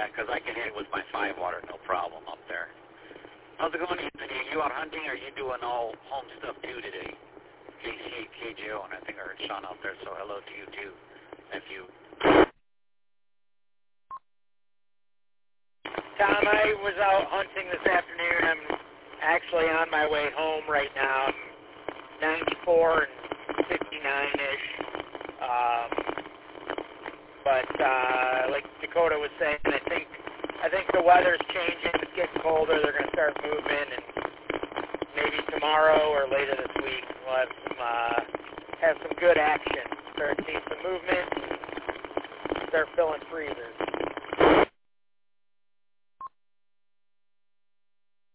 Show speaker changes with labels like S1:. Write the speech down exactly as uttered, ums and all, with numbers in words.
S1: Yeah, because I can hit with my five water, no problem up there. How's it going, Anthony? Are you out hunting, or are you doing all home stuff too today? K C A, K J O, and I think I heard Sean out there, so hello to you too, nephew.
S2: Tom, I was out hunting this afternoon. I'm actually on my way home right now. I'm ninety-four and fifty-nine-ish. Um, but uh, like Dakota was saying, I think I think the weather's changing. It's getting colder. They're going to start moving, and maybe tomorrow or later this week we'll have some uh, have some good action